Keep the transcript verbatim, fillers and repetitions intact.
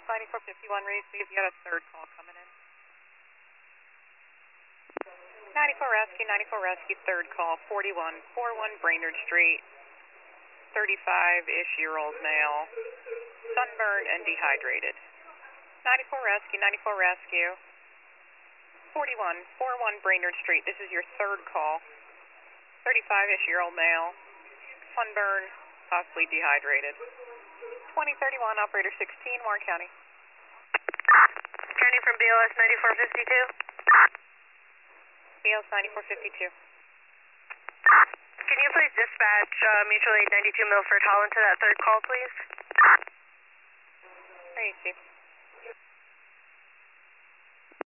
ninety-four fifty-one, receive. You got a third call coming in. ninety-four Rescue, ninety-four Rescue, third call, forty-one forty-one Brainerd Street, thirty-five-ish year old male, sunburned and dehydrated. ninety-four Rescue, ninety-four Rescue, forty-one forty-one Brainerd Street, this is your third call, thirty-five-ish year old male, sunburned, possibly dehydrated. twenty thirty-one, operator sixteen, Warren County. County from B O S ninety-four fifty-two. B O S ninety-four fifty-two. Can you please dispatch uh, mutual aid ninety-two Milford Holland to that third call, please? There you see.